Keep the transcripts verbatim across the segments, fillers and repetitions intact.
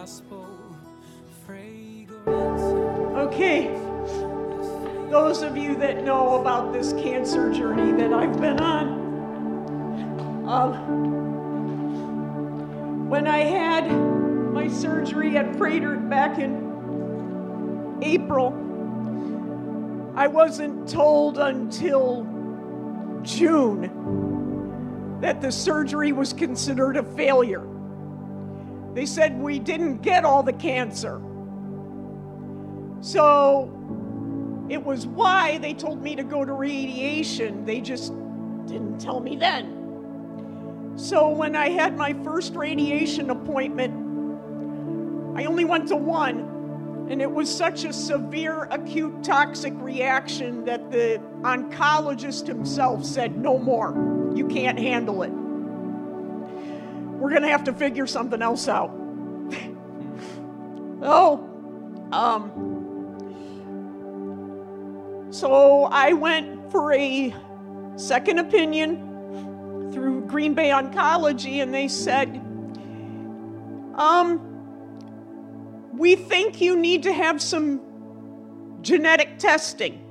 Okay, those of you that know about this cancer journey that I've been on, um, when I had my surgery at Frederick back in April, I wasn't told until June that the surgery was considered a failure. They said we didn't get all the cancer. So it was why they told me to go to radiation. They just didn't tell me then. So when I had my first radiation appointment, I only went to one, and it was such a severe acute toxic reaction that the oncologist himself said, no more, you can't handle it. We're gonna have to figure something else out. oh, um, So I went for a second opinion through Green Bay Oncology, and they said, um, we think you need to have some genetic testing.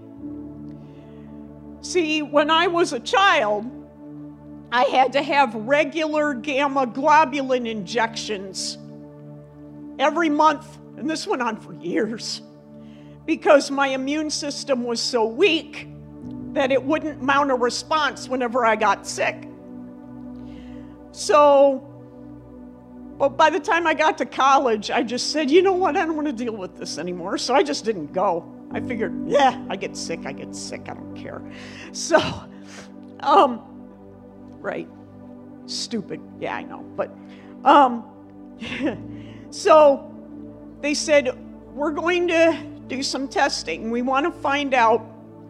See, when I was a child, I had to have regular gamma globulin injections every month, and this went on for years, because my immune system was so weak that it wouldn't mount a response whenever I got sick. So, but by the time I got to college, I just said, you know what, I don't want to deal with this anymore. So I just didn't go. I figured, yeah, I get sick, I get sick, I don't care. So, um, right, stupid, yeah, I know. But, um, so they said, we're going to do some testing. We want to find out,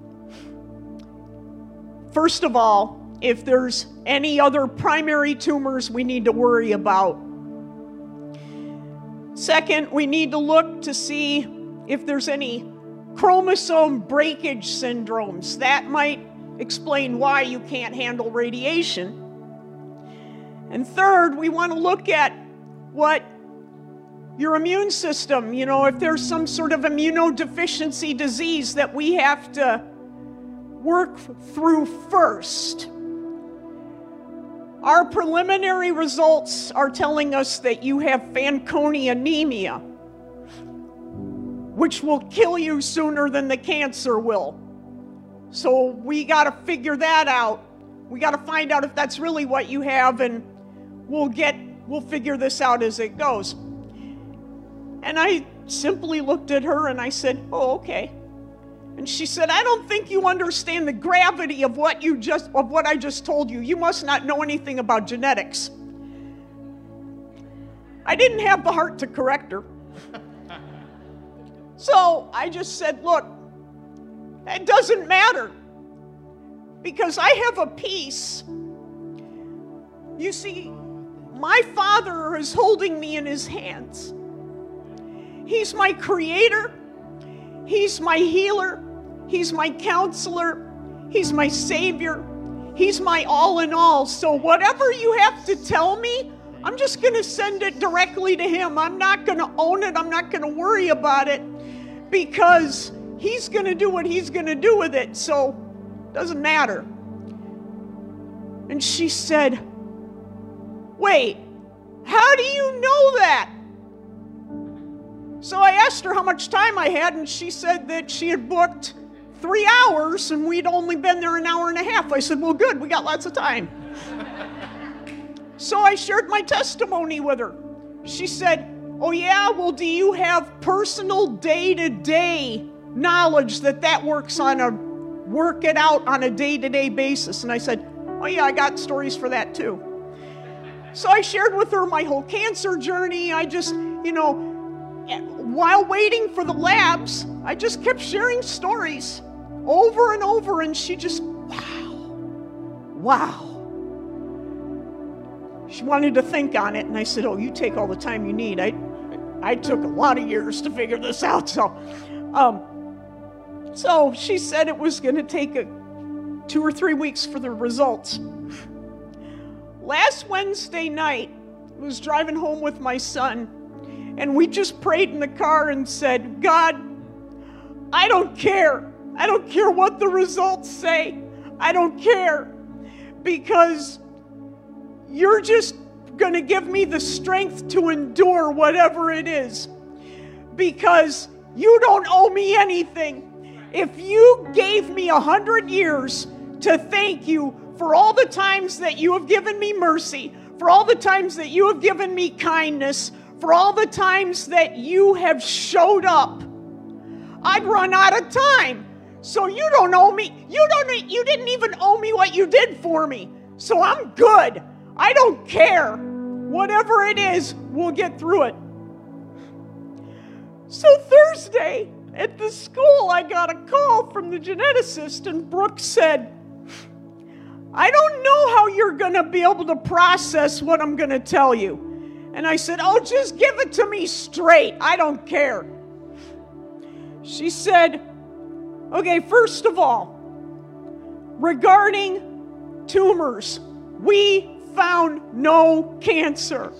first of all, if there's any other primary tumors we need to worry about. Second, we need to look to see if there's any chromosome breakage syndromes. That might explain why you can't handle radiation. And third, we want to look at what your immune system, you know, if there's some sort of immunodeficiency disease that we have to work through first. Our preliminary results are telling us that you have Fanconi anemia, which will kill you sooner than the cancer will. So we got to figure that out. We got to find out if that's really what you have, and we'll get, we'll figure this out as it goes. And I simply looked at her and I said, oh, okay. And she said, I don't think you understand the gravity of what you just, of what I just told you. You must not know anything about genetics. I didn't have the heart to correct her. So I just said, look, it doesn't matter, because I have a peace. You see, my Father is holding me in his hands. He's my creator. He's my healer. He's my counselor. He's my savior. He's my all in all. So whatever you have to tell me, I'm just going to send it directly to him. I'm not going to own it. I'm not going to worry about it, because he's going to do what he's going to do with it. So it doesn't matter. And she said, wait, how do you know that? So I asked her how much time I had, and she said that she had booked three hours, and we'd only been there an hour and a half. I said, well, good, we got lots of time. So I shared my testimony with her. She said, oh yeah, well, do you have personal day-to-day knowledge that that works on a, work it out on a day-to-day basis? And I said, oh yeah, I got stories for that too. So I shared with her my whole cancer journey. I just, you know, while waiting for the labs, I just kept sharing stories over and over, and she just, wow, wow. She wanted to think on it, and I said, oh, you take all the time you need. I I took a lot of years to figure this out. So, um, so she said it was going to take a, two or three weeks for the results. Last Wednesday night, I was driving home with my son, And we just prayed in the car and said, God, I don't care. I don't care what the results say. I don't care, because you're just going to give me the strength to endure whatever it is, because you don't owe me anything. If you gave me a hundred years to thank you for all the times that you have given me mercy, for all the times that you have given me kindness, for all the times that you have showed up, I'd run out of time. So you don't owe me. You don't. You didn't even owe me what you did for me. So I'm good. I don't care. Whatever it is, we'll get through it. So Thursday at the school, I got a call from the geneticist, and Brooke said, I don't know how you're going to be able to process what I'm going to tell you. And I said, oh, just give it to me straight. I don't care. She said, okay, first of all, regarding tumors, we found no cancer.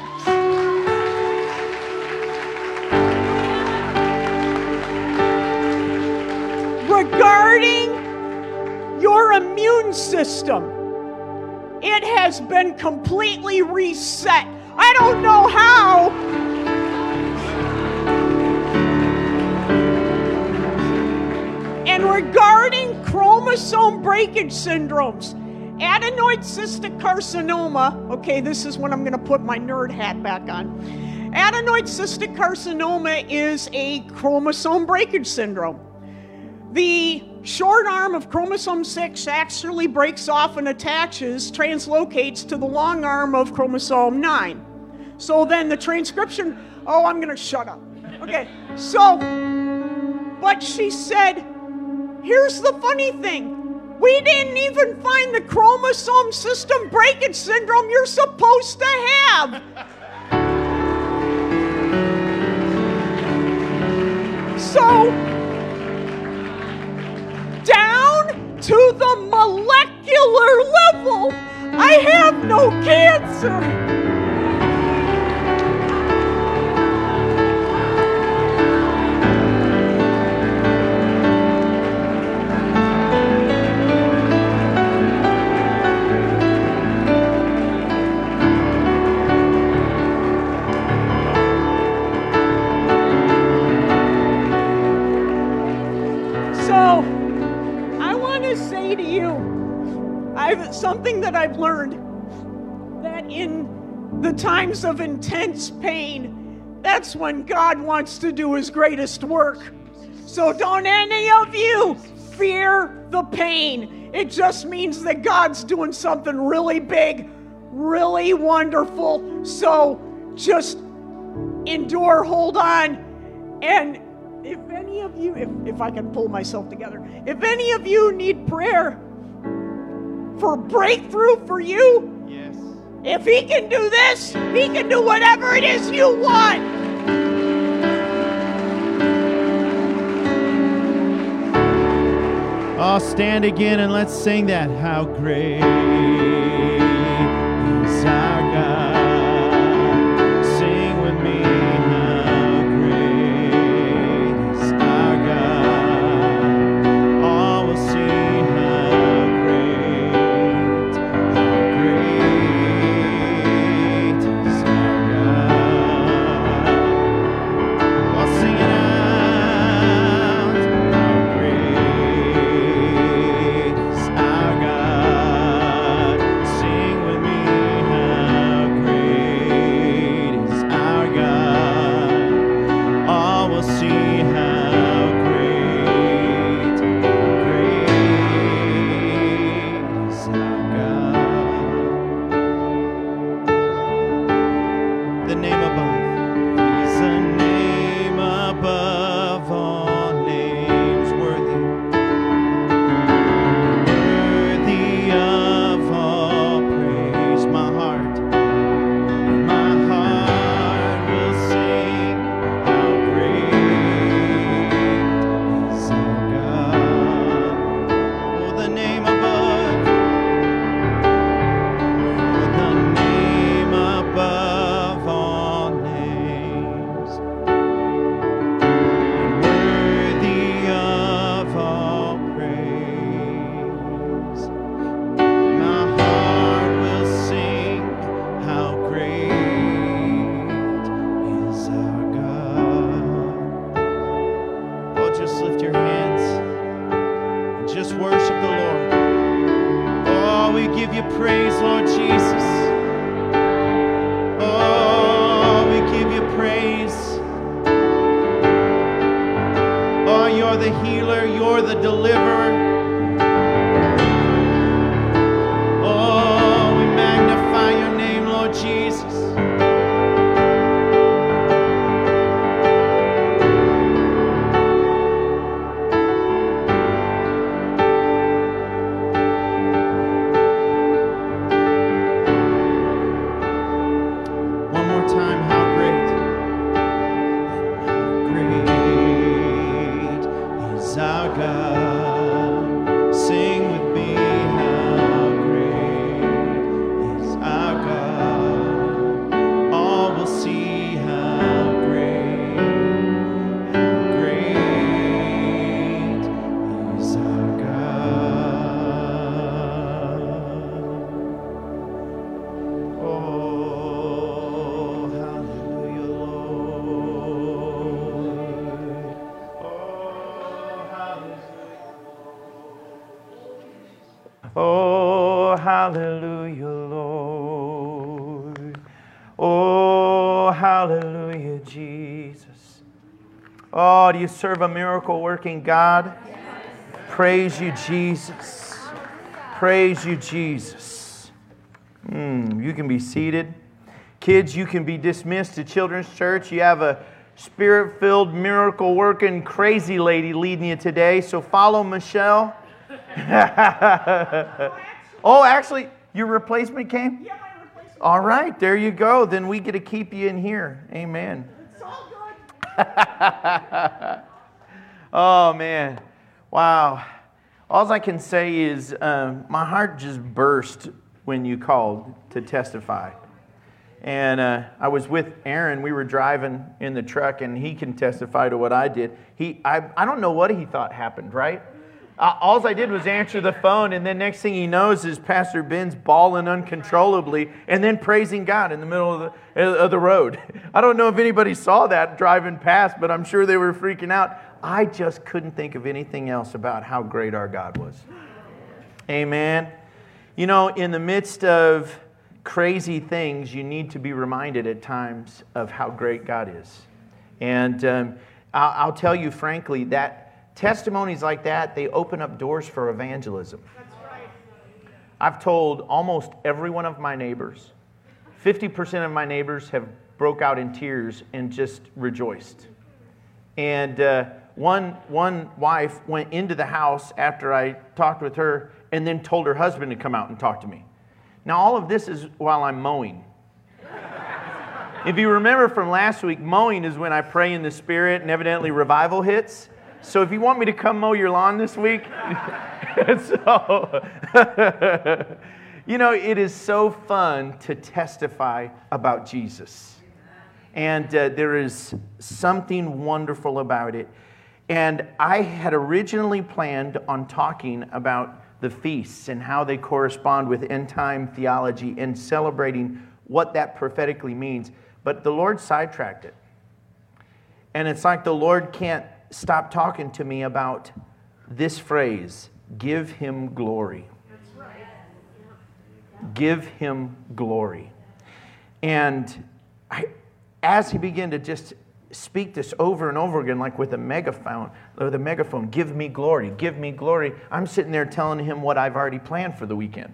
Regarding your immune system, it has been completely reset. I don't know how. And regarding chromosome breakage syndromes, adenoid cystic carcinoma, okay, this is when I'm going to put my nerd hat back on. Adenoid cystic carcinoma is a chromosome breakage syndrome. The short arm of chromosome six actually breaks off and attaches, translocates to the long arm of chromosome nine. So then the transcription, oh, I'm going to shut up. Okay, so, but she said, here's the funny thing. We didn't even find the chromosome system breakage syndrome you're supposed to have. So, down to the molecular level, I have no cancer. I've, something that I've learned, that in the times of intense pain, that's when God wants to do his greatest work. So don't any of you fear the pain. It just means that God's doing something really big, really wonderful. So just endure, hold on, and if any of you, if, if I can pull myself together, if any of you need prayer for breakthrough for you, yes. If he can do this, he can do whatever it is you want. Oh, stand again and let's sing that. How great is our God. Sing with me. How great is our God. All will see how great, how great is our God. Oh, sing it out. How great is our God. Sing the healer. You're the deliverer. Oh, we magnify your name, Lord Jesus. One more time, how great, how great is our God. Sing with me, how great is our God. All will see how great, how great is our God. Oh, hallelujah, Lord. Oh, hallelujah, Lord. Oh, hallelujah, Jesus. Oh, do you serve a miracle working God? Praise you, Jesus. Praise you, Jesus. Mm, you can be seated. Kids, you can be dismissed to Children's Church. You have a spirit-filled, miracle-working, crazy lady leading you today. So follow Michelle. Oh, actually, your replacement came? Yeah, my replacement. All right, there you go. Then we get to keep you in here. Amen. It's all good. Oh, man. Wow. All I can say is um, my heart just burst when you called to testify. And uh, I was with Aaron. We were driving in the truck, and he can testify to what I did. He, I, I don't know what he thought happened, right? Uh, all I did was answer the phone, and then next thing he knows is Pastor Ben's bawling uncontrollably and then praising God in the middle of the, of the road. I don't know if anybody saw that driving past, but I'm sure they were freaking out. I just couldn't think of anything else about how great our God was. Amen. You know, in the midst of crazy things, you need to be reminded at times of how great God is. And um, I'll, I'll tell you frankly that testimonies like that, they open up doors for evangelism. That's right. I've told almost every one of my neighbors. fifty percent of my neighbors have broke out in tears and just rejoiced. And uh, one, one wife went into the house after I talked with her and then told her husband to come out and talk to me. Now, all of this is while I'm mowing. If you remember from last week, mowing is when I pray in the Spirit and evidently revival hits. So if you want me to come mow your lawn this week, so, you know, it is so fun to testify about Jesus. And uh, there is something wonderful about it. And I had originally planned on talking about the feasts and how they correspond with end-time theology and celebrating what that prophetically means. But the Lord sidetracked it. And it's like the Lord can't stop talking to me about this phrase, give him glory. That's right. Give him glory. And I, as he began to just speak this over and over again, like with a megaphone, or the megaphone, give me glory, give me glory. I'm sitting there telling him what I've already planned for the weekend.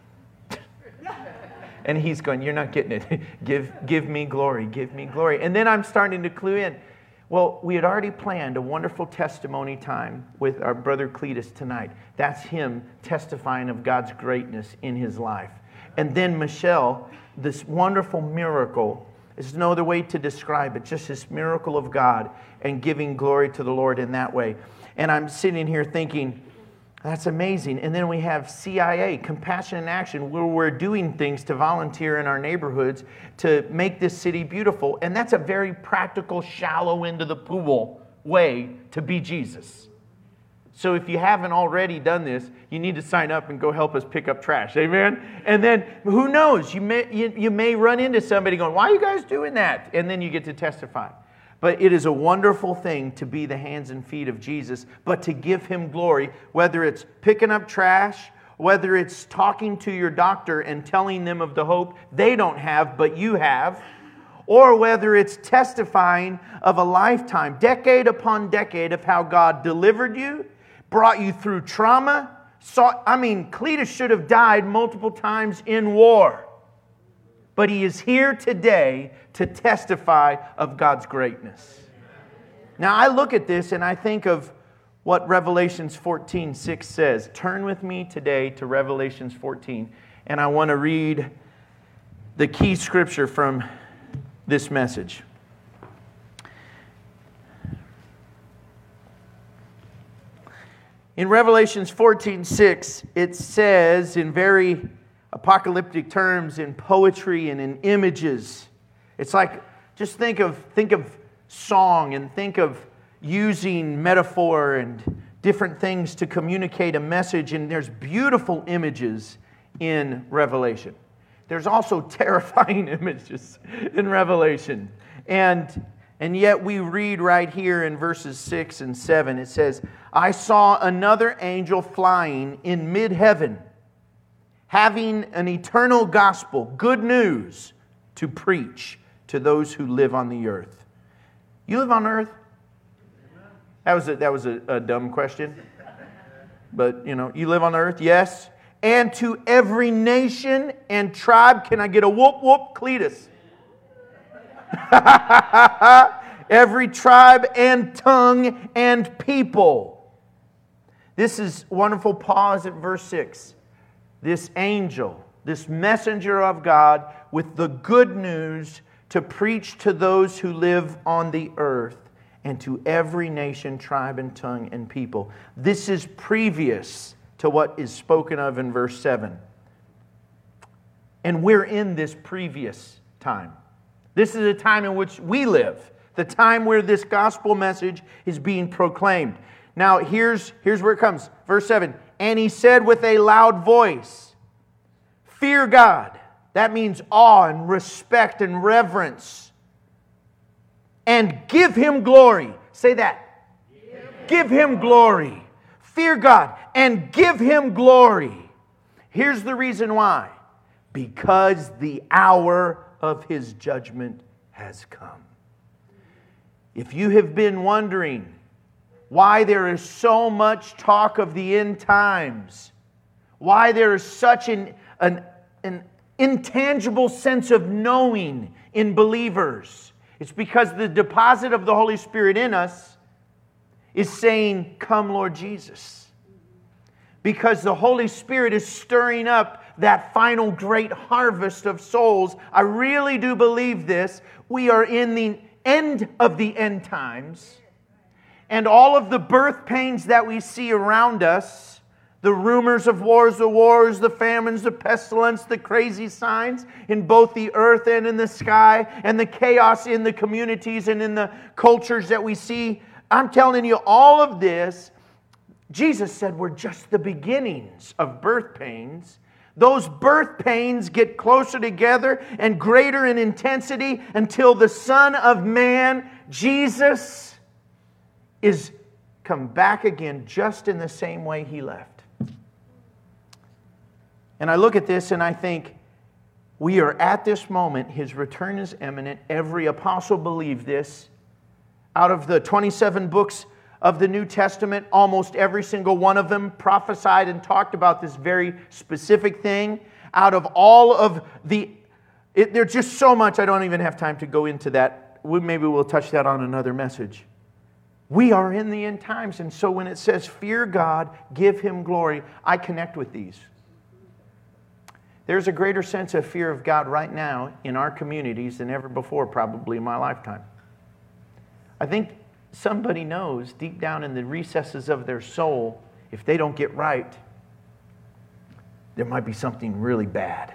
And he's going, you're not getting it. give, give me glory, give me glory. And then I'm starting to clue in. Well, we had already planned a wonderful testimony time with our brother Cletus tonight. That's him testifying of God's greatness in his life. And then Michelle, this wonderful miracle. There's no other way to describe it, just this miracle of God and giving glory to the Lord in that way. And I'm sitting here thinking, that's amazing. And then we have C I A, Compassion in Action, where we're doing things to volunteer in our neighborhoods to make this city beautiful. And that's a very practical, shallow into the pool way to be Jesus. So if you haven't already done this, you need to sign up and go help us pick up trash. Amen? And then who knows? You may, you, you may run into somebody going, why are you guys doing that? And then you get to testify. But it is a wonderful thing to be the hands and feet of Jesus, but to give him glory, whether it's picking up trash, whether it's talking to your doctor and telling them of the hope they don't have, but you have, or whether it's testifying of a lifetime, decade upon decade, of how God delivered you, brought you through trauma. Saw, I mean, Cletus should have died multiple times in war. But he is here today to testify of God's greatness. Now, I look at this and I think of what Revelations fourteen six says. Turn with me today to Revelations fourteen, and I want to read the key scripture from this message. In Revelations fourteen six, it says in very apocalyptic terms, in poetry and in images. It's like, just think of think of song and think of using metaphor and different things to communicate a message. And there's beautiful images in Revelation. There's also terrifying images in Revelation. And, and yet we read right here in verses six and seven, it says, I saw another angel flying in mid-heaven, having an eternal gospel, good news, to preach to those who live on the earth. You live on earth? That was a, that was a, a dumb question. But, you know, you live on earth? Yes. And to every nation and tribe, can I get a whoop whoop, Cletus? Every tribe and tongue and people. This is wonderful. Pause at verse six. This angel, this messenger of God with the good news to preach to those who live on the earth and to every nation, tribe, and tongue and people. This is previous to what is spoken of in verse seven. And we're in this previous time. This is a time in which we live, the time where this gospel message is being proclaimed. Now, here's, here's where it comes. Verse seven, and he said with a loud voice, fear God. That means awe and respect and reverence. And give Him glory. Say that. Give Him glory. Fear God and give Him glory. Here's the reason why. Because the hour of His judgment has come. If you have been wondering why there is so much talk of the end times, why there is such an, an, an intangible sense of knowing in believers, it's because the deposit of the Holy Spirit in us is saying, come Lord Jesus. Because the Holy Spirit is stirring up that final great harvest of souls. I really do believe this. We are in the end of the end times. And all of the birth pains that we see around us, the rumors of wars, the wars, the famines, the pestilence, the crazy signs in both the earth and in the sky, and the chaos in the communities and in the cultures that we see. I'm telling you, all of this, Jesus said, were just the beginnings of birth pains. Those birth pains get closer together and greater in intensity until the Son of Man, Jesus, is come back again just in the same way He left. And I look at this and I think, we are at this moment. His return is imminent. Every apostle believed this. Out of the twenty-seven books of the New Testament, almost every single one of them prophesied and talked about this very specific thing. Out of all of the... It, there's just so much, I don't even have time to go into that. We, maybe we'll touch that on another message. We are in the end times. And so when it says, fear God, give Him glory, I connect with these. There's a greater sense of fear of God right now in our communities than ever before, probably in my lifetime. I think somebody knows deep down in the recesses of their soul, if they don't get right, there might be something really bad.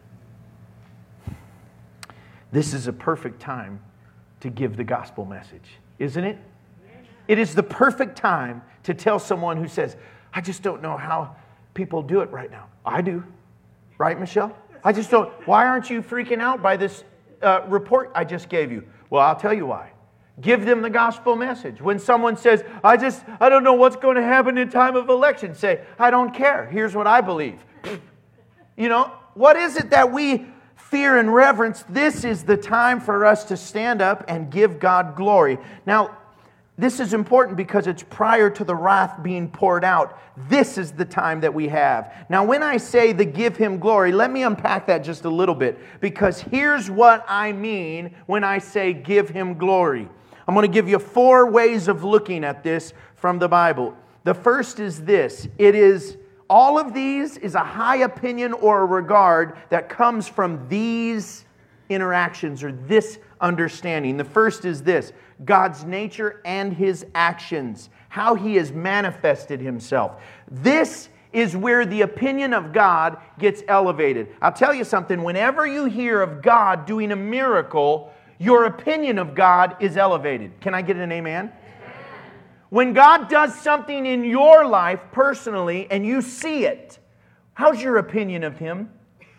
This is a perfect time to give the gospel message, isn't it? It is the perfect time to tell someone who says, I just don't know how people do it right now. I do. Right, Michelle? I just don't. Why aren't you freaking out by this uh, report I just gave you? Well, I'll tell you why. Give them the gospel message. When someone says, I just, I don't know what's going to happen in time of election, say, I don't care. Here's what I believe. You know, what is it that we fear and reverence, this is the time for us to stand up and give God glory. Now, this is important because it's prior to the wrath being poured out. This is the time that we have. Now, when I say the give Him glory, let me unpack that just a little bit, because here's what I mean when I say give Him glory. I'm going to give you four ways of looking at this from the Bible. The first is this. It is, all of these is a high opinion or a regard that comes from these interactions or this understanding. The first is this: God's nature and His actions, how He has manifested Himself. This is where the opinion of God gets elevated. I'll tell you something, whenever you hear of God doing a miracle, your opinion of God is elevated. Can I get an amen? When God does something in your life personally and you see it, how's your opinion of Him?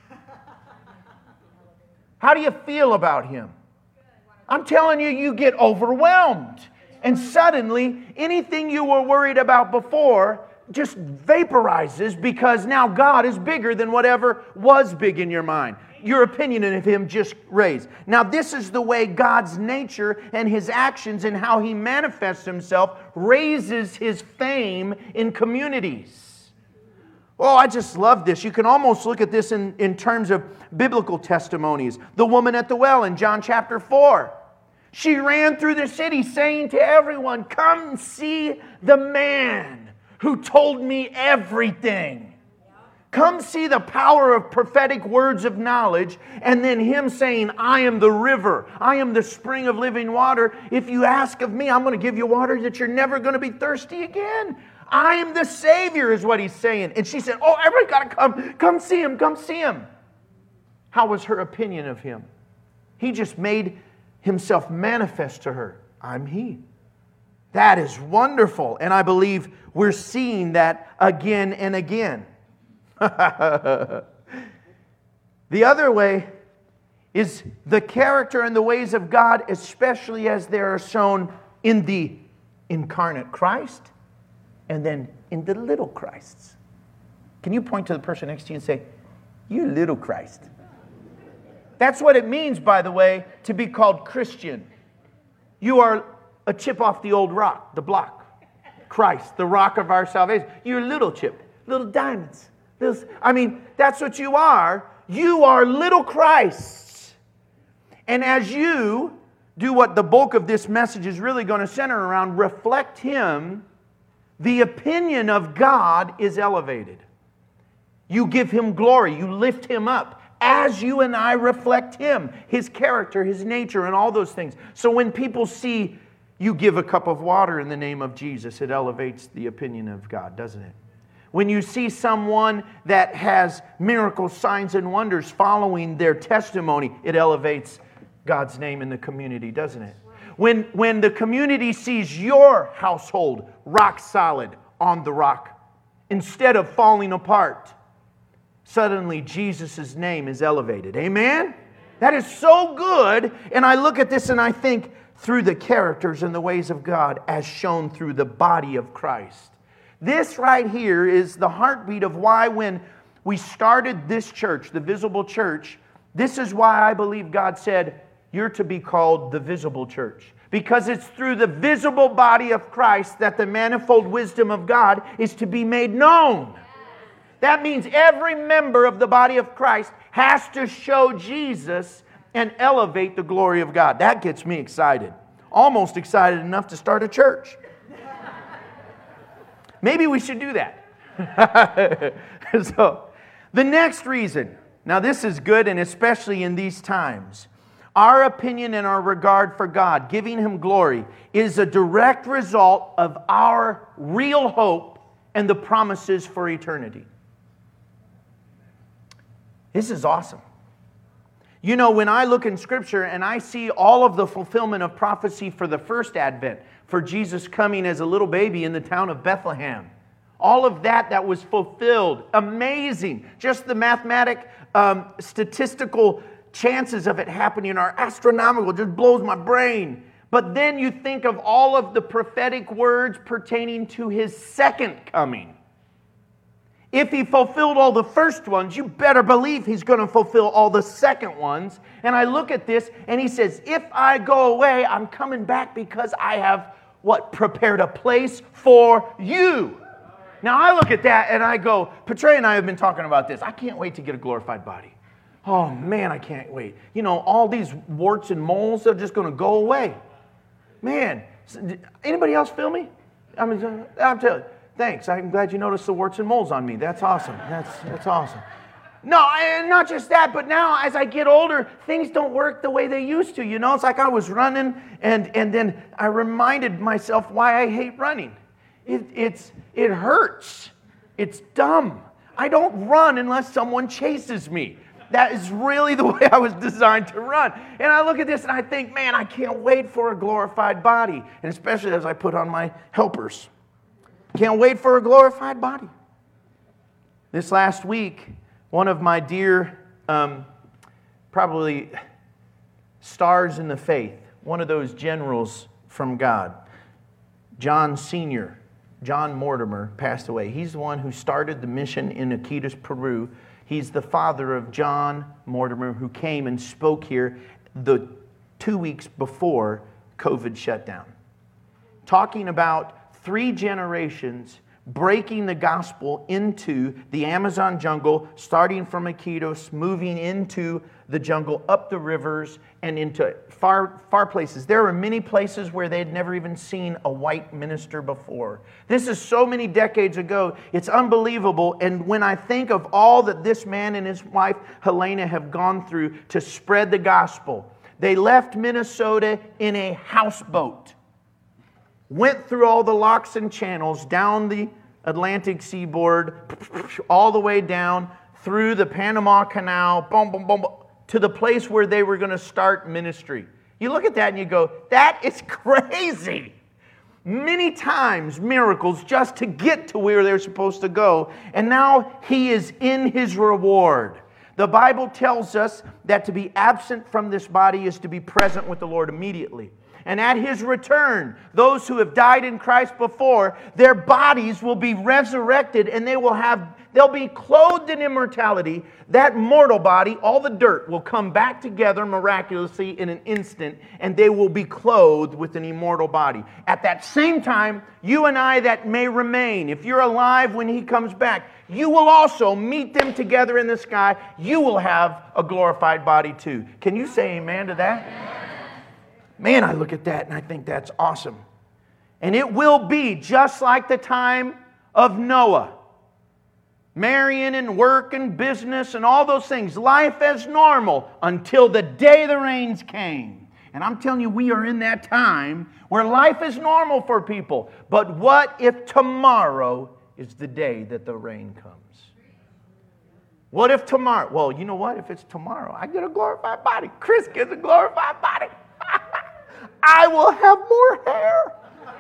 How do you feel about Him? I'm telling you, you get overwhelmed. And suddenly, anything you were worried about before just vaporizes, because now God is bigger than whatever was big in your mind. Your opinion of Him just raised. Now, this is the way God's nature and His actions and how He manifests Himself raises His fame in communities. Oh, I just love this. You can almost look at this in, in terms of biblical testimonies. The woman at the well in John chapter four. She ran through the city saying to everyone, "Come see the man who told me everything." Come see the power of prophetic words of knowledge, and then Him saying, "I am the river. I am the spring of living water. If you ask of me, I'm going to give you water that you're never going to be thirsty again. I am the Savior," is what He's saying. And she said, "Oh, everybody got to come. Come see Him. Come see Him." How was her opinion of Him? He just made Himself manifest to her. I'm He. That is wonderful. And I believe we're seeing that again and again. The other way is the character and the ways of God, especially as they are shown in the incarnate Christ and then in the little Christs. Can you point to the person next to you and say, "You little Christ"? That's what it means, by the way, to be called Christian. You are a chip off the old rock, the block. Christ, the rock of our salvation. You're a little chip, little diamonds. Little, I mean, that's what you are. You are little Christs. And as you do what the bulk of this message is really going to center around, reflect Him, the opinion of God is elevated. You give Him glory. You lift Him up as you and I reflect Him, His character, His nature, and all those things. So when people see you give a cup of water in the name of Jesus, it elevates the opinion of God, doesn't it? When you see someone that has miracles, signs, and wonders following their testimony, it elevates God's name in the community, doesn't it? When, when the community sees your household rock solid on the rock, instead of falling apart, suddenly Jesus' name is elevated. Amen? That is so good. And I look at this and I think through the characters and the ways of God as shown through the body of Christ. This right here is the heartbeat of why when we started this church, the Visible Church, this is why I believe God said, "You're to be called the Visible Church." Because it's through the visible body of Christ that the manifold wisdom of God is to be made known. That means every member of the body of Christ has to show Jesus and elevate the glory of God. That gets me excited. Almost excited enough to start a church. Maybe we should do that. So, the next reason, now this is good, and especially in these times, our opinion and our regard for God, giving Him glory, is a direct result of our real hope and the promises for eternity. This is awesome. You know, when I look in Scripture and I see all of the fulfillment of prophecy for the first advent, for Jesus coming as a little baby in the town of Bethlehem, all of that that was fulfilled, amazing. Just the mathematic, um, statistical chances of it happening are astronomical. It just blows my brain. But then you think of all of the prophetic words pertaining to His second coming. If he fulfilled all the first ones, you better believe he's going to fulfill all the second ones. And I look at this and he says, if I go away, I'm coming back because I have, what, prepared a place for you. Now I look at that and I go, Petrea and I have been talking about this. I can't wait to get a glorified body. Oh man, I can't wait. You know, all these warts and moles, they're just going to go away. Man, anybody else feel me? I mean, I'm telling you. Thanks. I'm glad you noticed the warts and moles on me. That's awesome. That's that's awesome. No, and not just that, but now as I get older, things don't work the way they used to. You know, it's like I was running, and and then I reminded myself why I hate running. It it's it hurts. It's dumb. I don't run unless someone chases me. That is really the way I was designed to run. And I look at this and I think, man, I can't wait for a glorified body, and especially as I put on my helpers. Can't wait for a glorified body. This last week, one of my dear, um, probably stars in the faith, one of those generals from God, John Senior, John Mortimer, passed away. He's the one who started the mission in Iquitos, Peru. He's the father of John Mortimer, who came and spoke here the two weeks before COVID shut down, talking about three generations breaking the gospel into the Amazon jungle, starting from Iquitos, moving into the jungle, up the rivers, and into far, far places. There are many places where they had never even seen a white minister before. This is so many decades ago. It's unbelievable. And when I think of all that this man and his wife, Helena, have gone through to spread the gospel, they left Minnesota in a houseboat. Went through all the locks and channels, down the Atlantic seaboard, all the way down through the Panama Canal, boom, boom, boom, to the place where they were going to start ministry. You look at that and you go, that is crazy. Many times miracles just to get to where they're supposed to go. And now he is in his reward. The Bible tells us that to be absent from this body is to be present with the Lord immediately. And at his return, those who have died in Christ before, their bodies will be resurrected and they will have, they'll be clothed in immortality. That mortal body, all the dirt, will come back together miraculously in an instant, and they will be clothed with an immortal body. At that same time, you and I that may remain, if you're alive when he comes back, you will also meet them together in the sky. You will have a glorified body too. Can you say amen to that? Man, I look at that and I think that's awesome. And it will be just like the time of Noah. Marrying and work and business and all those things. Life as normal until the day the rains came. And I'm telling you, we are in that time where life is normal for people. But what if tomorrow is the day that the rain comes? What if tomorrow? Well, you know what? If it's tomorrow, I get a glorified body. Chris gets a glorified body. I will have more hair.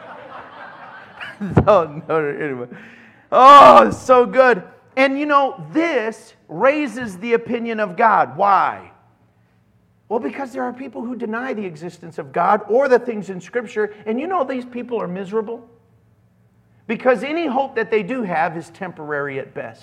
no, no, no, anyway. Oh, it's so good. And you know, this raises the opinion of God. Why? Well, because there are people who deny the existence of God or the things in Scripture. And you know these people are miserable. Because any hope that they do have is temporary at best.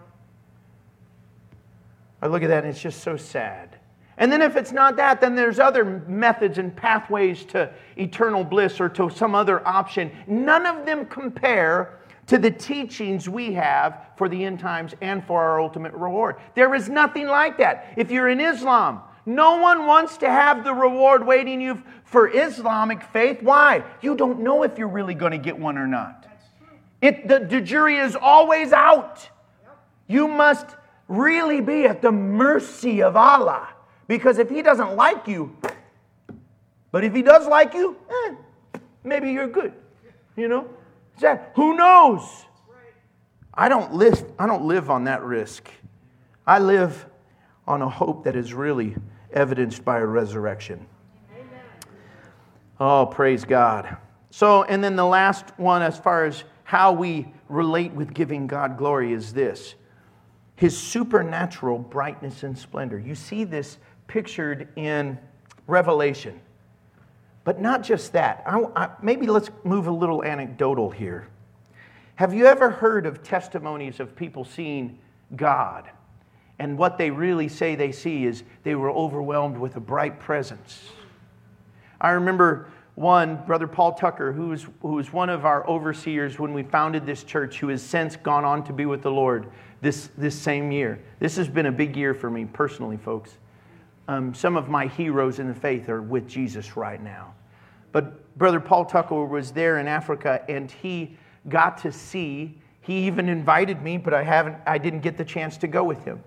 I look at that and it's just so sad. And then if it's not that, then there's other methods and pathways to eternal bliss or to some other option. None of them compare to the teachings we have for the end times and for our ultimate reward. There is nothing like that. If you're in Islam, no one wants to have the reward waiting you for Islamic faith. Why? You don't know if you're really going to get one or not. It, the, the jury is always out. You must really be at the mercy of Allah. Because if he doesn't like you, but if he does like you, eh, maybe you're good. You know? That, who knows? I don't live, I don't live on that risk. I live on a hope that is really evidenced by a resurrection. Amen. Oh, praise God. So, and then the last one as far as how we relate with giving God glory is this. His supernatural brightness and splendor. You see this pictured in Revelation. But not just that. I, I, maybe let's move a little anecdotal here. Have you ever heard of testimonies of people seeing God? And what they really say they see is they were overwhelmed with a bright presence. I remember one, Brother Paul Tucker, who was, who was one of our overseers when we founded this church, who has since gone on to be with the Lord this, this same year. This has been a big year for me personally, folks. Um, some of my heroes in the faith are with Jesus right now. But Brother Paul Tucker was there in Africa, and he got to see, he even invited me, but I haven't, I didn't get the chance to go with him.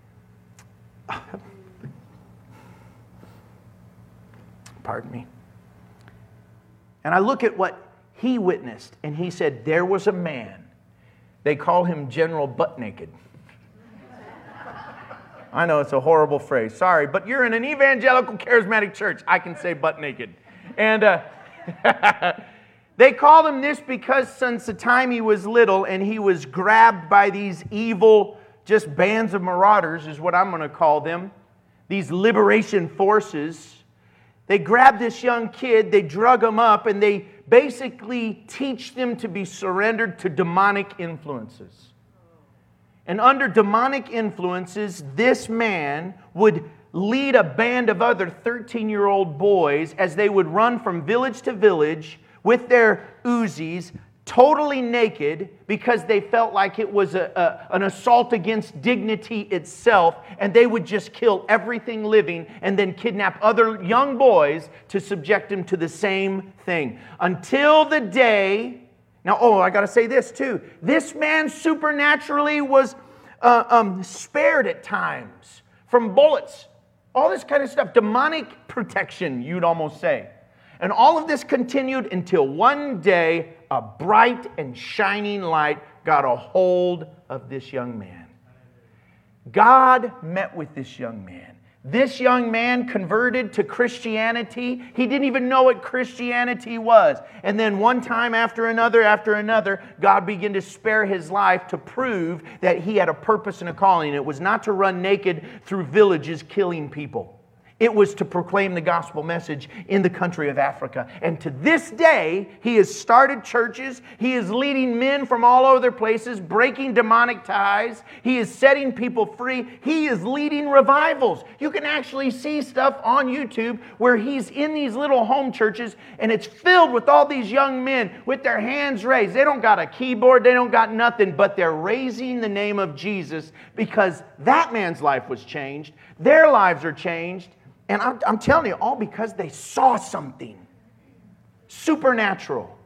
Pardon me. And I look at what he witnessed, and he said, there was a man. They call him General Butt Naked. I know it's a horrible phrase. Sorry, but you're in an evangelical charismatic church. I can say butt naked. And uh, they called him this because since the time he was little and he was grabbed by these evil, just bands of marauders is what I'm going to call them, these liberation forces. They grabbed this young kid, they drug him up, and they basically teach them to be surrendered to demonic influences. And under demonic influences, this man would lead a band of other thirteen-year-old boys as they would run from village to village with their Uzis, totally naked, because they felt like it was a, a, an assault against dignity itself, and they would just kill everything living and then kidnap other young boys to subject them to the same thing. Until the day, now, oh, I got to say this too. This man supernaturally was uh, um, spared at times from bullets, all this kind of stuff, demonic protection, you'd almost say. And all of this continued until one day a bright and shining light got a hold of this young man. God met with this young man. This young man converted to Christianity. He didn't even know what Christianity was. And then one time after another, after another, God began to spare his life to prove that he had a purpose and a calling. It was not to run naked through villages killing people. It was to proclaim the gospel message in the country of Africa. And to this day, he has started churches. He is leading men from all other places, breaking demonic ties. He is setting people free. He is leading revivals. You can actually see stuff on YouTube where he's in these little home churches, and it's filled with all these young men with their hands raised. They don't got a keyboard. They don't got nothing, but they're raising the name of Jesus because that man's life was changed. Their lives are changed. And I'm, I'm telling you, all because they saw something supernatural.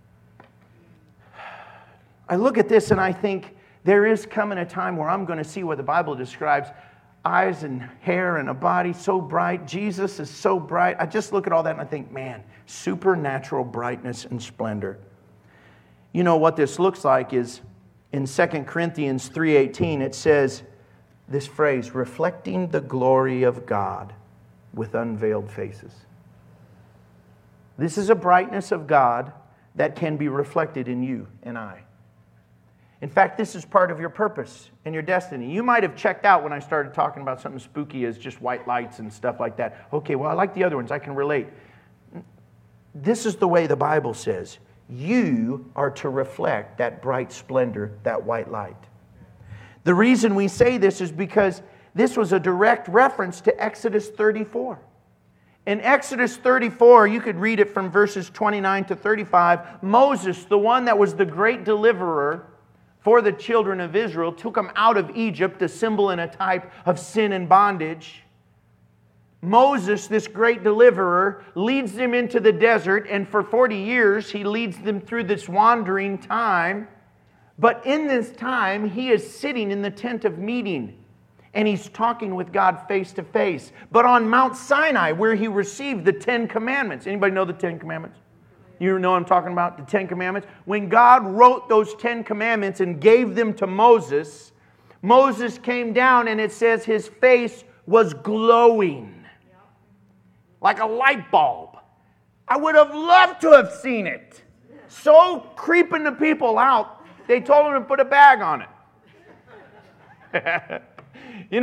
I look at this and I think there is coming a time where I'm going to see what the Bible describes. Eyes and hair and a body so bright. Jesus is so bright. I just look at all that and I think, man, supernatural brightness and splendor. You know what this looks like is in Second Corinthians three eighteen, it says this phrase, reflecting the glory of God with unveiled faces. This is a brightness of God that can be reflected in you and I. In fact, this is part of your purpose and your destiny. You might have checked out when I started talking about something spooky as just white lights and stuff like that. Okay, well, I like the other ones. I can relate. This is the way the Bible says. You are to reflect that bright splendor, that white light. The reason we say this is because this was a direct reference to Exodus thirty-four. In Exodus thirty-four, you could read it from verses twenty-nine to thirty-five. Moses, the one that was the great deliverer for the children of Israel, took them out of Egypt, a symbol and a type of sin and bondage. Moses, this great deliverer, leads them into the desert, and for forty years he leads them through this wandering time. But in this time, he is sitting in the tent of meeting. And he's talking with God face to face. But on Mount Sinai, where he received the Ten Commandments. Anybody know the Ten Commandments? You know what I'm talking about? The Ten Commandments. When God wrote those Ten Commandments and gave them to Moses, Moses came down and it says his face was glowing. Like a light bulb. I would have loved to have seen it. So creeping the people out, they told him to put a bag on it. You know,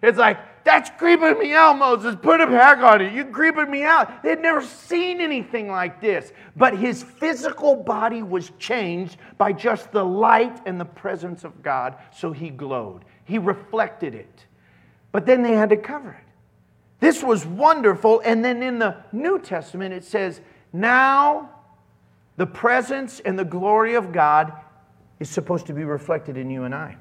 It's like, that's creeping me out, Moses. Put a pack on it. You're creeping me out. They'd never seen anything like this. But his physical body was changed by just the light and the presence of God, so he glowed. He reflected it. But then they had to cover it. This was wonderful. And then in the New Testament, it says, now the presence and the glory of God is supposed to be reflected in you and I.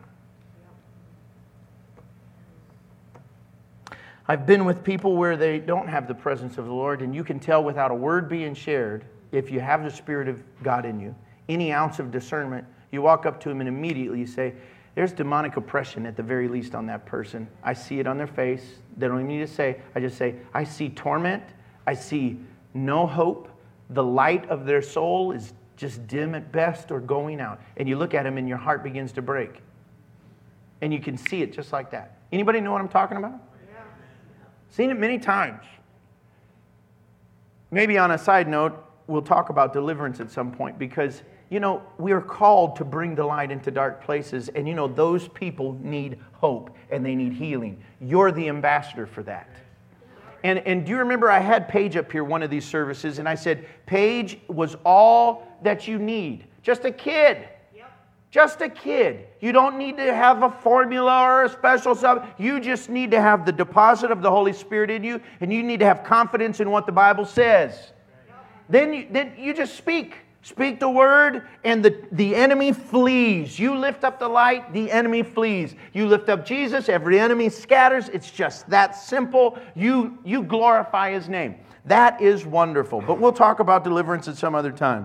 I've been with people where they don't have the presence of the Lord, and you can tell without a word being shared, if you have the Spirit of God in you, any ounce of discernment, you walk up to them and immediately you say, there's demonic oppression at the very least on that person. I see it on their face. They don't even need to say. I just say, I see torment. I see no hope. The light of their soul is just dim at best or going out. And you look at them and your heart begins to break. And you can see it just like that. Anybody know what I'm talking about? Seen it many times. Maybe on a side note, we'll talk about deliverance at some point because, you know, we are called to bring the light into dark places. And, you know, those people need hope and they need healing. You're the ambassador for that. And, and do you remember I had Paige up here one of these services and I said, Paige was all that you need. Just a kid. Just a kid. You don't need to have a formula or a special stuff. You just need to have the deposit of the Holy Spirit in you, and you need to have confidence in what the Bible says. Then you, then you just speak. Speak the word, and the, the enemy flees. You lift up the light, the enemy flees. You lift up Jesus, every enemy scatters. It's just that simple. You, you glorify His name. That is wonderful. But we'll talk about deliverance at some other time.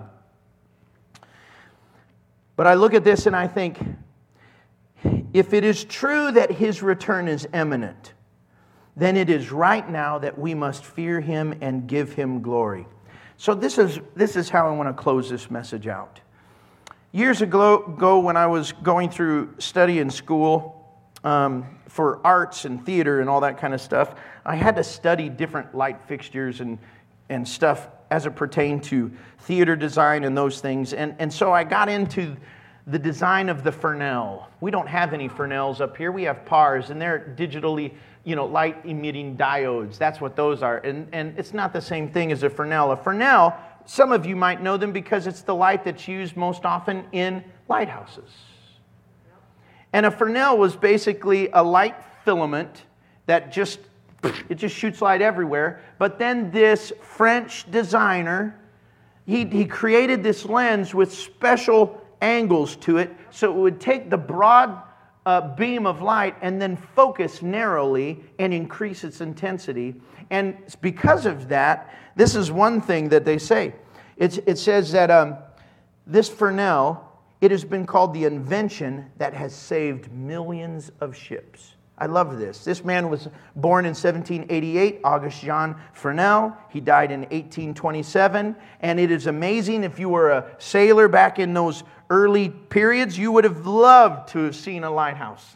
But I look at this and I think, if it is true that His return is imminent, then it is right now that we must fear Him and give Him glory. So this is, this is how I want to close this message out. Years ago, ago when I was going through study in school um, for arts and theater and all that kind of stuff, I had to study different light fixtures and, and stuff as it pertained to theater design and those things. And, and so I got into the design of the Fresnel. We don't have any Fresnels up here. We have P A Rs, and they're digitally, you know, light-emitting diodes. That's what those are. And, and it's not the same thing as a Fresnel. A Fresnel, some of you might know them because it's the light that's used most often in lighthouses. And a Fresnel was basically a light filament that just It just shoots light everywhere. But then this French designer, he, he created this lens with special angles to it so it would take the broad uh, beam of light and then focus narrowly and increase its intensity. And because of that, this is one thing that they say. It's, it says that um, this Fresnel, it has been called the invention that has saved millions of ships. I love this. This man was born in seventeen eighty-eight, Auguste Jean Fresnel. He died in eighteen twenty-seven. And it is amazing, if you were a sailor back in those early periods, you would have loved to have seen a lighthouse.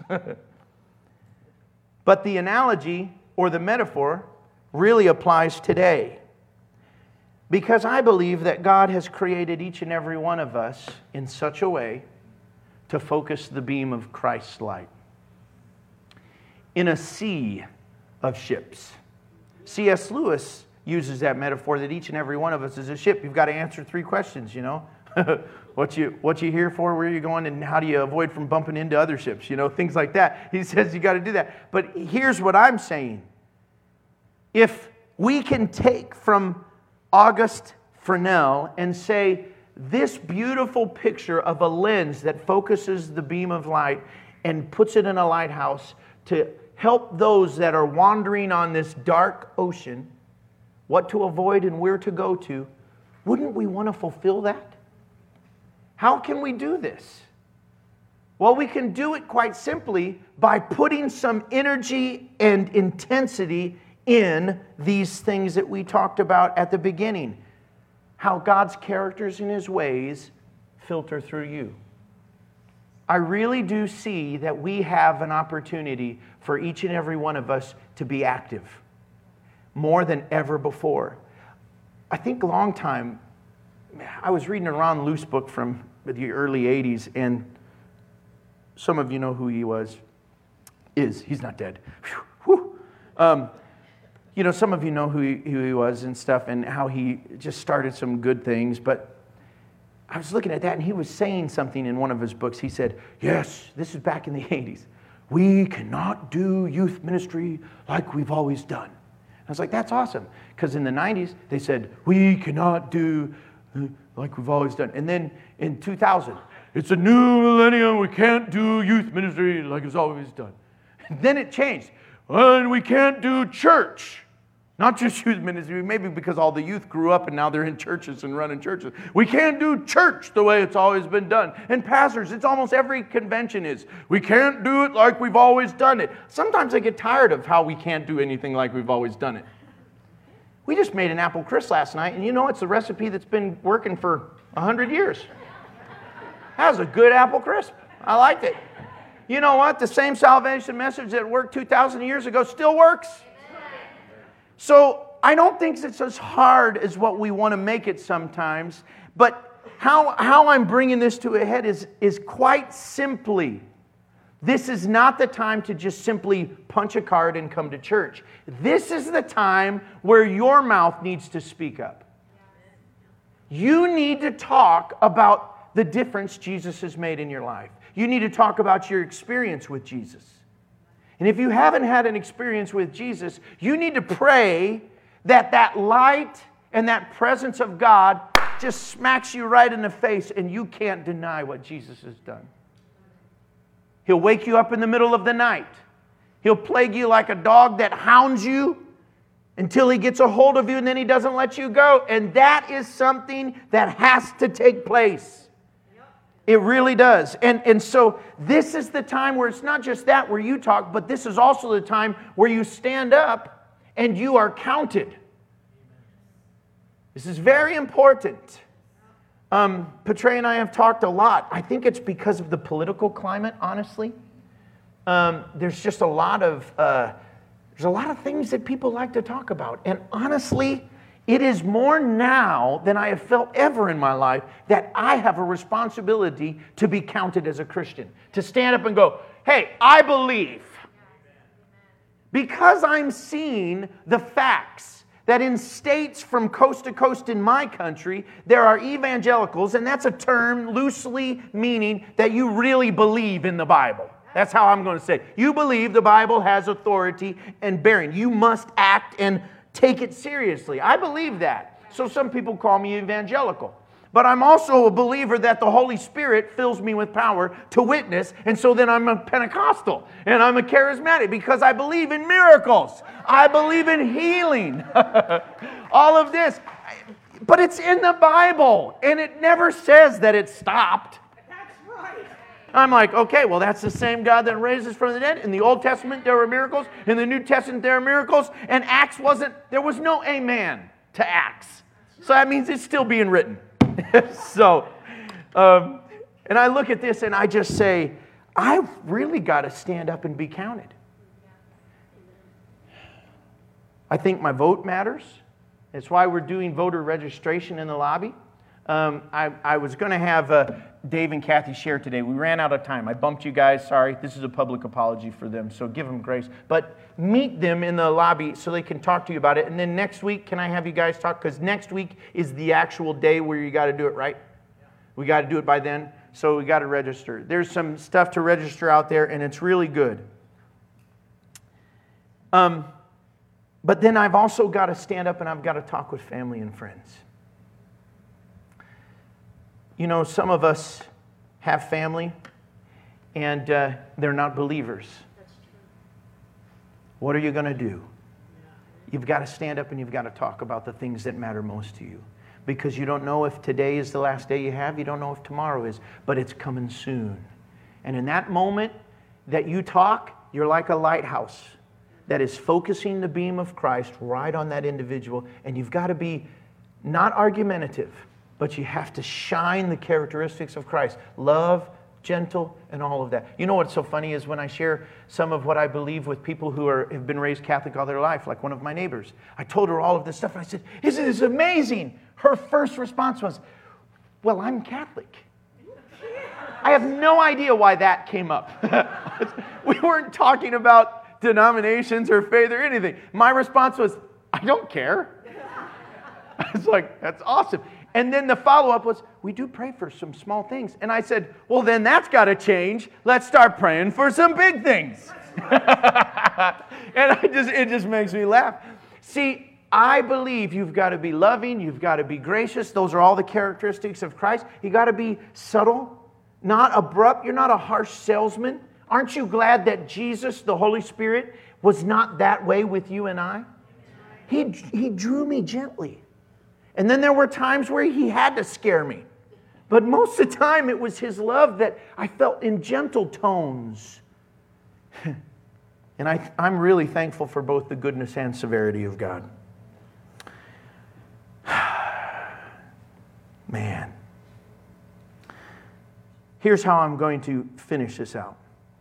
But the analogy or the metaphor really applies today. Because I believe that God has created each and every one of us in such a way to focus the beam of Christ's light in a sea of ships. C S Lewis uses that metaphor that each and every one of us is a ship. You've got to answer three questions, you know. what you what you here for, where are you going, and how do you avoid from bumping into other ships, you know, things like that. He says you got to do that. But here's what I'm saying. If we can take from Auguste Fresnel and say, this beautiful picture of a lens that focuses the beam of light and puts it in a lighthouse to help those that are wandering on this dark ocean, what to avoid and where to go to, wouldn't we want to fulfill that? How can we do this? Well, we can do it quite simply by putting some energy and intensity in these things that we talked about at the beginning. How God's characters and His ways filter through you. I really do see that we have an opportunity for each and every one of us to be active more than ever before. I think a long time, I was reading a Ron Luce book from the early eighties, and some of you know who he was. Is. He's not dead. Whew. Um, you know, some of you know who he, who he was and stuff and how he just started some good things. But I was looking at that and he was saying something in one of his books. He said, yes, this is back in the eighties. We cannot do youth ministry like we've always done. I was like, that's awesome. Because in the nineties, they said, we cannot do like we've always done. And then in two thousand, it's a new millennium. We can't do youth ministry like it's always done. And then it changed. And we can't do church. Not just youth ministry, maybe because all the youth grew up and now they're in churches and running churches. We can't do church the way it's always been done. And pastors, it's almost every convention is, we can't do it like we've always done it. Sometimes I get tired of how we can't do anything like we've always done it. We just made an apple crisp last night, and you know it's a recipe that's been working for a hundred years. That was a good apple crisp. I liked it. You know what? The same salvation message that worked two thousand years ago still works. So I don't think it's as hard as what we want to make it sometimes, but how, how I'm bringing this to a head is, is quite simply, this is not the time to just simply punch a card and come to church. This is the time where your mouth needs to speak up. You need to talk about the difference Jesus has made in your life. You need to talk about your experience with Jesus. And if you haven't had an experience with Jesus, you need to pray that that light and that presence of God just smacks you right in the face and you can't deny what Jesus has done. He'll wake you up in the middle of the night. He'll plague you like a dog that hounds you until he gets a hold of you and then he doesn't let you go. And that is something that has to take place. It really does. And, and so this is the time where it's not just that where you talk, but this is also the time where you stand up and you are counted. This is very important. Um, Petray and I have talked a lot. I think it's because of the political climate, honestly. Um, there's just a lot of uh, there's a lot of things that people like to talk about. And honestly, it is more now than I have felt ever in my life that I have a responsibility to be counted as a Christian. To stand up and go, hey, I believe. Because I'm seeing the facts that in states from coast to coast in my country, there are evangelicals, and that's a term loosely meaning that you really believe in the Bible. That's how I'm going to say it. You believe the Bible has authority and bearing. You must act and take it seriously. I believe that. So some people call me evangelical. But I'm also a believer that the Holy Spirit fills me with power to witness. And so then I'm a Pentecostal. And I'm a charismatic because I believe in miracles. I believe in healing. All of this. But it's in the Bible. And it never says that it stopped. That's right. I'm like, okay, well, that's the same God that raises from the dead. In the Old Testament, there were miracles. In the New Testament, there are miracles. And Acts wasn't, there was no amen to Acts. So that means it's still being written. so, um, and I look at this and I just say, I've really got to stand up and be counted. I think my vote matters. That's why we're doing voter registration in the lobby. Um, I, I was going to have uh, Dave and Kathy share today. We ran out of time. I bumped you guys. Sorry. This is a public apology for them, so give them grace. But meet them in the lobby so they can talk to you about it. And then next week, can I have you guys talk? Because next week is the actual day where you got to do it, right? We got to do it by then, so we got to register. There's some stuff to register out there, and it's really good. Um, but then I've also got to stand up and I've got to talk with family and friends. You know, some of us have family, and uh, they're not believers. That's true. What are you going to do? You've got to stand up and you've got to talk about the things that matter most to you. Because you don't know if today is the last day you have. You don't know if tomorrow is. But it's coming soon. And in that moment that you talk, you're like a lighthouse that is focusing the beam of Christ right on that individual. And you've got to be not argumentative, but you have to shine the characteristics of Christ. Love, gentle, and all of that. You know what's so funny is when I share some of what I believe with people who are, have been raised Catholic all their life, like one of my neighbors. I told her all of this stuff, and I said, isn't this amazing? Her first response was, well, I'm Catholic. I have no idea why that came up. We weren't talking about denominations or faith or anything. My response was, I don't care. I was like, that's awesome. And then the follow-up was, we do pray for some small things. And I said, well, then that's got to change. Let's start praying for some big things. And I just it just makes me laugh. See, I believe you've got to be loving. You've got to be gracious. Those are all the characteristics of Christ. You got to be subtle, not abrupt. You're not a harsh salesman. Aren't you glad that Jesus, the Holy Spirit, was not that way with you and I? He, he drew me gently. And then there were times where He had to scare me. But most of the time it was His love that I felt in gentle tones. And I, I'm really thankful for both the goodness and severity of God. Man. Here's how I'm going to finish this out.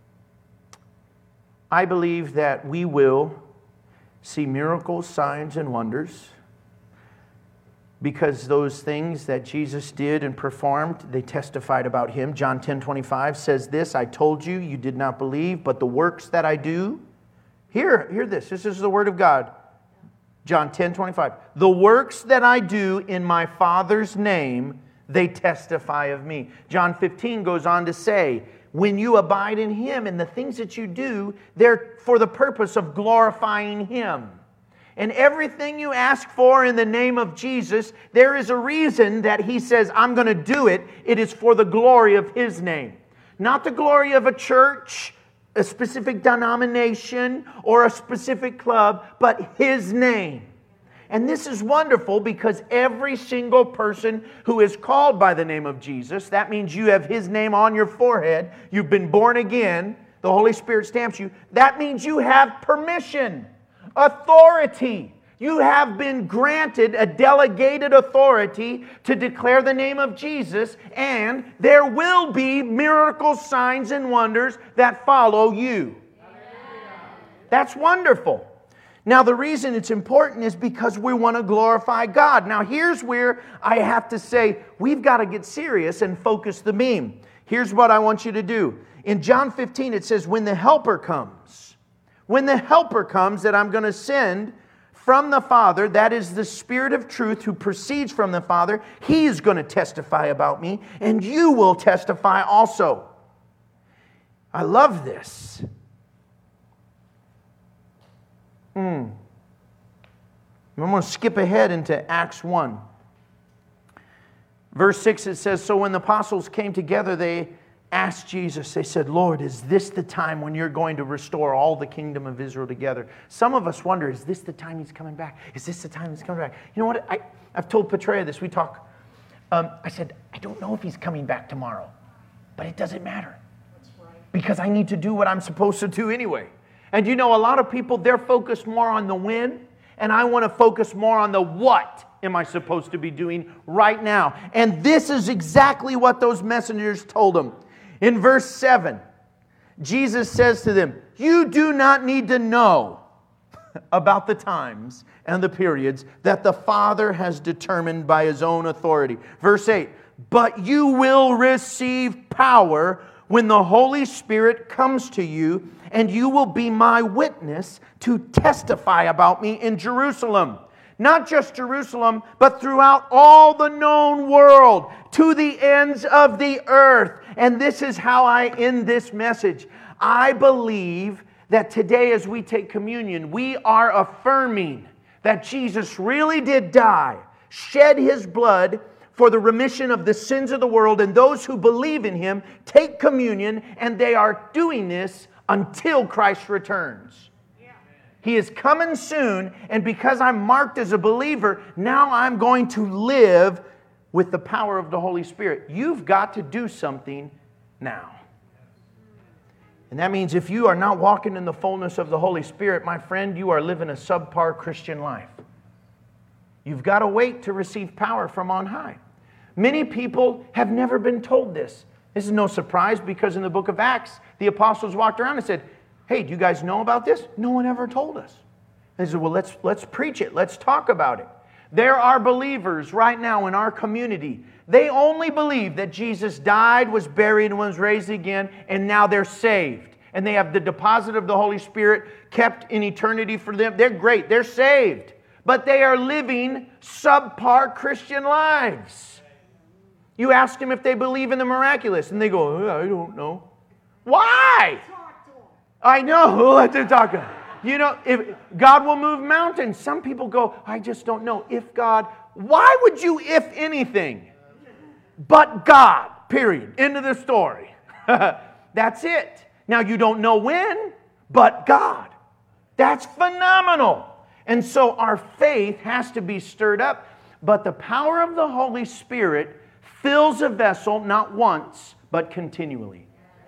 I believe that we will see miracles, signs, and wonders because those things that Jesus did and performed, they testified about Him. John ten twenty-five says this, I told you, you did not believe, but the works that I do, hear, hear this, this is the Word of God. John ten twenty-five, the works that I do in my Father's name, they testify of me. John fifteen goes on to say, when you abide in Him and the things that you do, they're for the purpose of glorifying Him. And everything you ask for in the name of Jesus, there is a reason that He says, I'm going to do it. It is for the glory of His name. Not the glory of a church, a specific denomination, or a specific club, but His name. And this is wonderful because every single person who is called by the name of Jesus, that means you have His name on your forehead, you've been born again, the Holy Spirit stamps you, that means you have permission, authority. You have been granted a delegated authority to declare the name of Jesus, and there will be miracles, signs, and wonders that follow you. That's wonderful. Now, the reason it's important is because we want to glorify God. Now, here's where I have to say, we've got to get serious and focus the beam. Here's what I want you to do. In John fifteen, it says, when the Helper comes, when the Helper comes that I'm going to send from the Father, that is the Spirit of truth who proceeds from the Father, He's going to testify about me, and you will testify also. I love this. Mm. I'm going to skip ahead into Acts one. Verse six, it says, so when the apostles came together, they asked Jesus, they said, Lord, is this the time when you're going to restore all the kingdom of Israel together? Some of us wonder, is this the time He's coming back? Is this the time He's coming back? You know what? I, I've told Petrea this. We talk. Um, I said, I don't know if He's coming back tomorrow, but it doesn't matter. That's right. Because I need to do what I'm supposed to do anyway. And you know, a lot of people, they're focused more on the when, and I want to focus more on the what am I supposed to be doing right now. And this is exactly what those messengers told them. In verse seven, Jesus says to them, you do not need to know about the times and the periods that the Father has determined by His own authority. Verse eight, but you will receive power when the Holy Spirit comes to you, and you will be my witness to testify about me in Jerusalem. Not just Jerusalem, but throughout all the known world, to the ends of the earth. And this is how I end this message. I believe that today as we take communion, we are affirming that Jesus really did die, shed His blood for the remission of the sins of the world, and those who believe in Him take communion, and they are doing this until Christ returns. Yeah. He is coming soon, and because I'm marked as a believer, now I'm going to live with the power of the Holy Spirit. You've got to do something now. And that means if you are not walking in the fullness of the Holy Spirit, my friend, you are living a subpar Christian life. You've got to wait to receive power from on high. Many people have never been told this. This is no surprise because in the book of Acts, the apostles walked around and said, hey, do you guys know about this? No one ever told us. And they said, well, let's, let's preach it. Let's talk about it. There are believers right now in our community. They only believe that Jesus died, was buried, and was raised again, and now they're saved. and they have the deposit of the Holy Spirit kept in eternity for them. They're great. They're saved. But they are living subpar Christian lives. You ask them if they believe in the miraculous, and they go, oh, I don't know. Why? I know. We'll let them talk. You know, if God will move mountains. Some people go, I just don't know. If God, why would you if anything? But God, period. End of the story. That's it. Now, you don't know when, but God. That's phenomenal. And so our faith has to be stirred up. But the power of the Holy Spirit fills a vessel not once, but continually.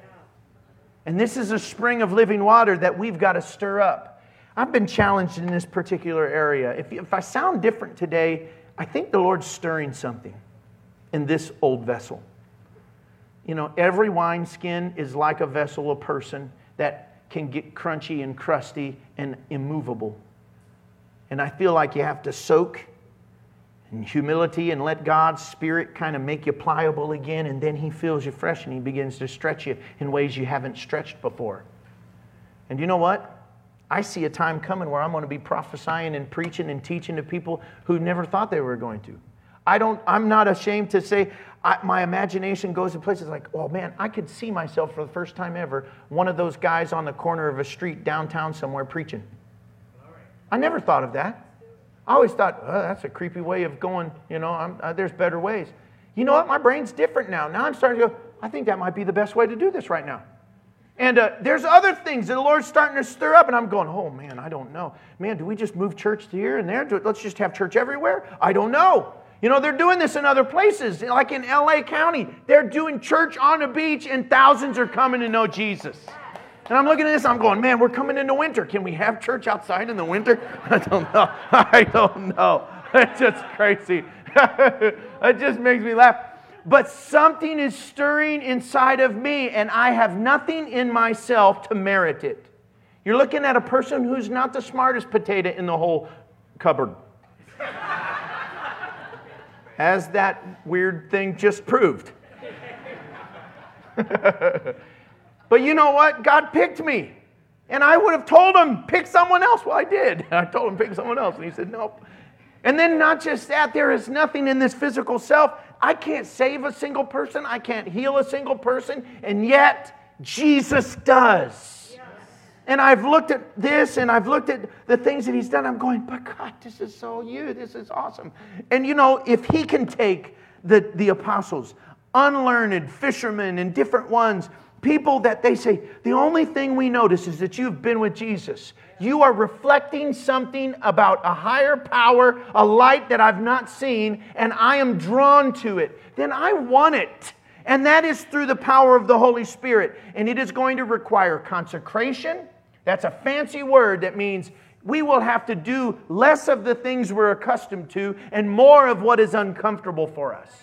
And this is a spring of living water that we've got to stir up. I've been challenged in this particular area. If, if I sound different today, I think the Lord's stirring something in this old vessel. You know, every wineskin is like a vessel, a person that can get crunchy and crusty and immovable. And I feel like you have to soak in humility and let God's Spirit kind of make you pliable again, and then He fills you fresh and He begins to stretch you in ways you haven't stretched before. And you know what? I see a time coming where I'm going to be prophesying and preaching and teaching to people who never thought they were going to. I don't, I'm not ashamed to say I, my imagination goes to places like, oh man, I could see myself for the first time ever, one of those guys on the corner of a street downtown somewhere preaching. I never thought of that. I always thought, oh, that's a creepy way of going, you know, I'm, uh, there's better ways. You know what? My brain's different now. Now I'm starting to go, I think that might be the best way to do this right now. And uh, there's other things that the Lord's starting to stir up, and I'm going, oh man, I don't know. Man, do we just move church to here and there? Do, let's just have church everywhere? I don't know. You know, they're doing this in other places, like in L A County. They're doing church on the beach, and thousands are coming to know Jesus. And I'm looking at this, I'm going, man, we're coming into winter. Can we have church outside in the winter? I don't know. I don't know. It's just crazy. It just makes me laugh. But something is stirring inside of me, and I have nothing in myself to merit it. You're looking at a person who's not the smartest potato in the whole cupboard. As that weird thing just proved. But you know what? God picked me. And I would have told him, pick someone else. Well, I did. I told him, pick someone else. And he said, nope. And then not just that, there is nothing in this physical self. I can't save a single person. I can't heal a single person. And yet, Jesus does. Yes. And I've looked at this and I've looked at the things that He's done. I'm going, but God, this is so you. This is awesome. And you know, if He can take the, the apostles, unlearned fishermen and different ones, people that they say, the only thing we notice is that you've been with Jesus. You are reflecting something about a higher power, a light that I've not seen, and I am drawn to it. Then I want it. And that is through the power of the Holy Spirit. And it is going to require consecration. That's a fancy word that means we will have to do less of the things we're accustomed to and more of what is uncomfortable for us.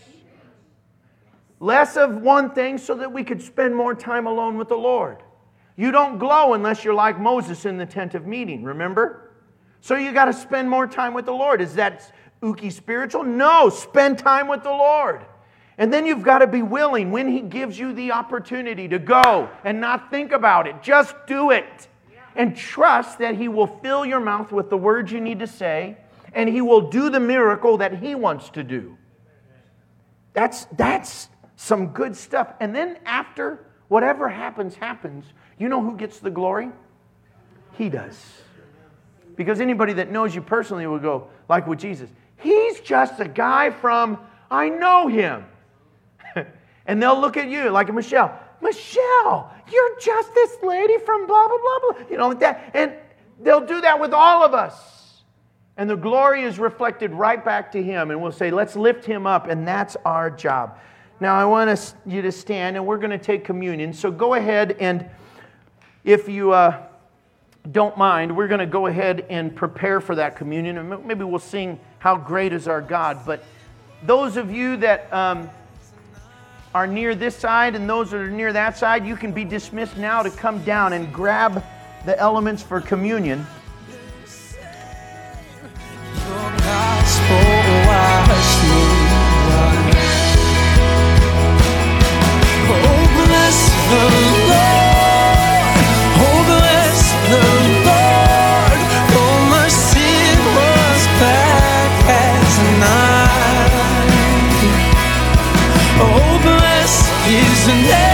Less of one thing so that we could spend more time alone with the Lord. You don't glow unless you're like Moses in the tent of meeting, remember? So you got to spend more time with the Lord. Is that ooky spiritual? No, spend time with the Lord. And then you've got to be willing when He gives you the opportunity to go and not think about it. Just do it. And trust that He will fill your mouth with the words you need to say, and He will do the miracle that He wants to do. That's, that's some good stuff. And then after whatever happens, happens, you know who gets the glory? He does. Because anybody that knows you personally will go, like with Jesus, He's just a guy from, I know him. And they'll look at you like Michelle. Michelle, you're just this lady from blah, blah, blah, blah. You know, like that. And they'll do that with all of us. And the glory is reflected right back to Him. And we'll say, let's lift Him up. And that's our job. Now, I want us, you to stand, and we're going to take communion. So go ahead, and if you uh, don't mind, we're going to go ahead and prepare for that communion. And maybe we'll sing How Great Is Our God. But those of you that um, are near this side and those that are near that side, you can be dismissed now to come down and grab the elements for communion. Your gospel, oh, bless the Lord, Isn't